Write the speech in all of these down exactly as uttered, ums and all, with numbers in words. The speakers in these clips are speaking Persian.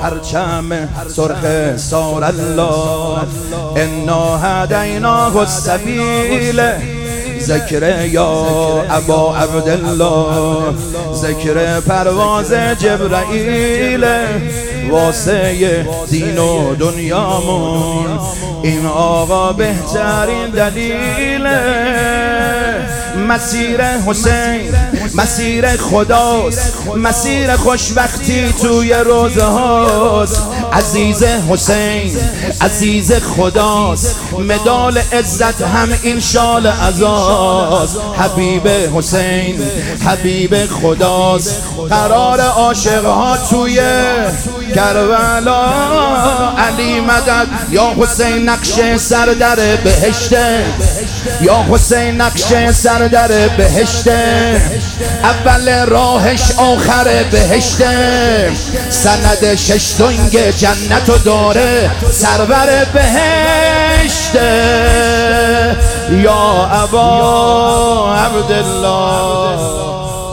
پرچم سرخ سار الله انا هدیناه السبیل ذکر یا ابا عبدالله ذکر پرواز جبرائیل واسه دین و دنیامون این آقا بهترین دلیل مسیر حسین مسیر خداست مسیر خوشبختی توی روزه هاست عزیز حسین عزیز خداست مدال عزت هم این شال عزاست حبیب حسین حبیب خداست قرار عاشقها توی کربلا علی مدد یا حسین نقش سر در بهشته یا حسین نقش سر در بهشته اول راهش آخر بهشته سند شش دنگ جنتو داره سرور بهشته یا ابا عبدالله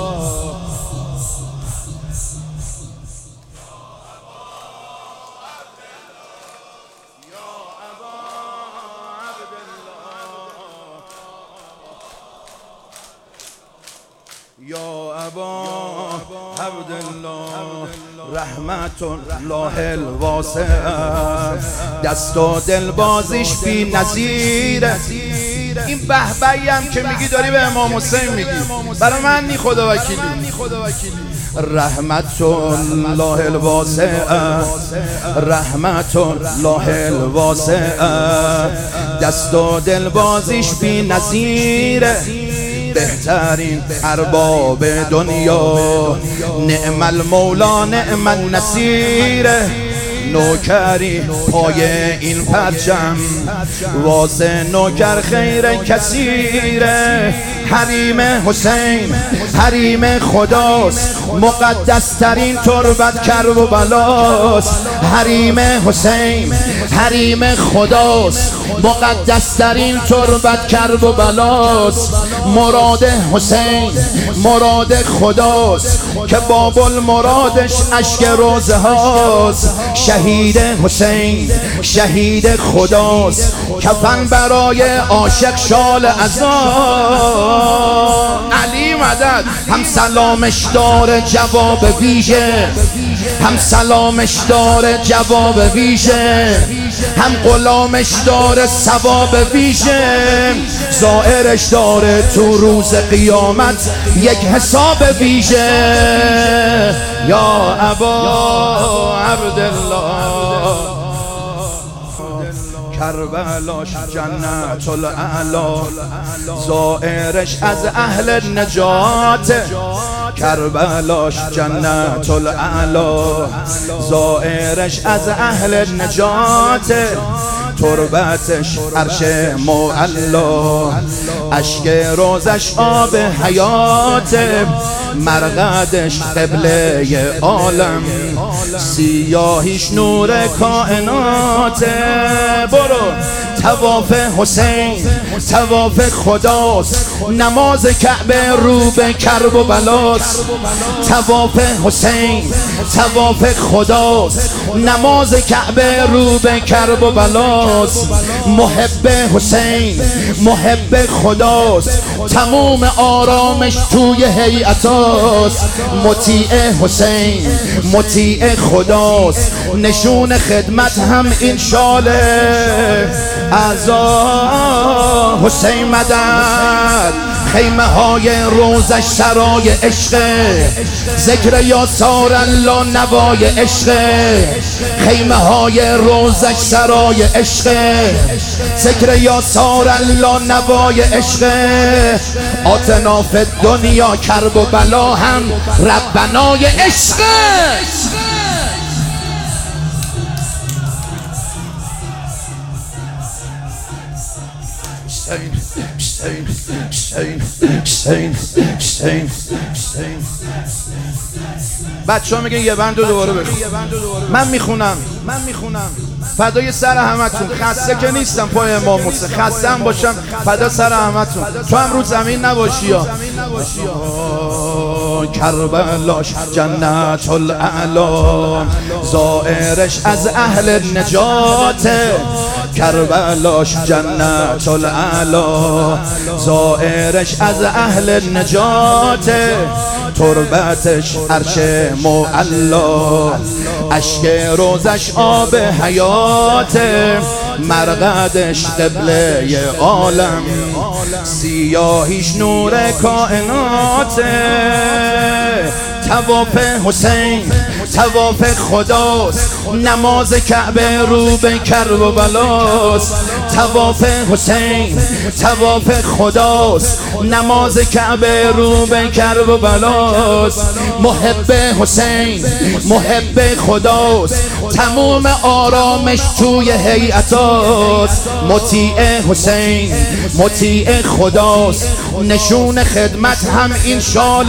یا ابا عبدالله رحمت الله الواسع دست و دل بازیش بی نظیره این بهبهی هم که میگی داری به امام حسین میگی برای من نی خدا وکیلی رحمت الله الواسع رحمت الله الواسع دست و دل بازیش بی نظیره بهترین ارباب دنیا نعم المولا نعم النصیر نوکری پای این پرچم واسه نوکر خیر کثیره حریم حسین حریم خداست مقدس ترین تربت کرب و بلاست حریم حسین حریم خداست مقدس ترین تربت کرب و بلاست مراد حسین مراد خداست که باب المرادش اشک روزه هاست شهید حسین شهید خداست کفن برای عاشق شال عزا علی مدد هم سلامش داره جواب ویژه هم سلامش داره جواب ویژه هم غلامش داره ثواب ویژه زائرش داره تو روز قیامت یک حساب ویژه یا ابا عبدالله کربلاش جنت الاعلا زائرش از اهل نجات کربلاش جنت الاعلا زائرش از اهل نجات تربتش عرش معلا اشک روزش آب حیات مرقدش قبله عالم سیاهیش نور کائنات برو طواف حسین طواف خداست نماز کعبه رو به کرب و بلاست طواف حسین طواف خداست نماز کعبه رو به کرب و بلاست محب حسین محب خداست تموم آرامش توی هیئتاست مطیع حسین مطیع خداست نشون خدمت هم این شاله عزا حسین مدد خیمه های روزش سرای عشق ذکر یاسار الله نوای عشق خیمه های روزش سرای عشق ذکر یاسار الله نوای عشق آتنا فی دنیا کرب و بلا هم ربنای عشق حسین حسین حسین حسین حسین بچه ها میگن یه بند رو دوباره بخون من میخونم من میخونم فدای سر همتون. خسته که نیستم پای امام حسین، خسته هم باشم فدا سر همتون. تو هم رو زمین نباشی یا کربلاش جنت الاعلی، زائرش از اهل نجاته. کربلاش جنت الاعلی، زائرش از اهل نجاته. تربتش عرش معلا، اشک روزش آب حیاته. مرقدش قبله عالم، سیاهیش نور کائناته. طواف حسین طواف خداست، نماز کعبه رو به کرب و بلاست. طواف حسین طواف خداست، نماز کعبه رو به کرب و بلاست. محب حسین محب خداست، تموم آرامش توی هیئتاست. مطیع حسین مطیع خداست، نشون خدمت هم این شال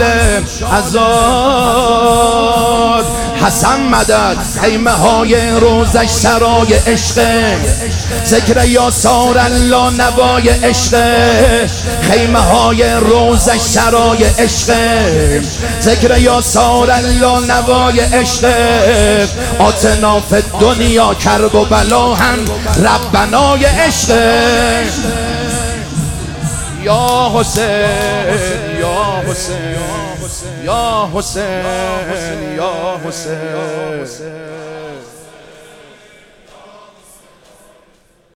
عزاد. حسن مدد خیمه های روزش سرای عشقه، ذکر یاسار الله نوای عشقه. خیمه های روزش سرای عشقه، ذکر یاسار الله نوای عشقه. آتنا فی دنیا کرب و بلا هم ربنای عشقه. یا حسین یا حسین یا حسین یا حسین.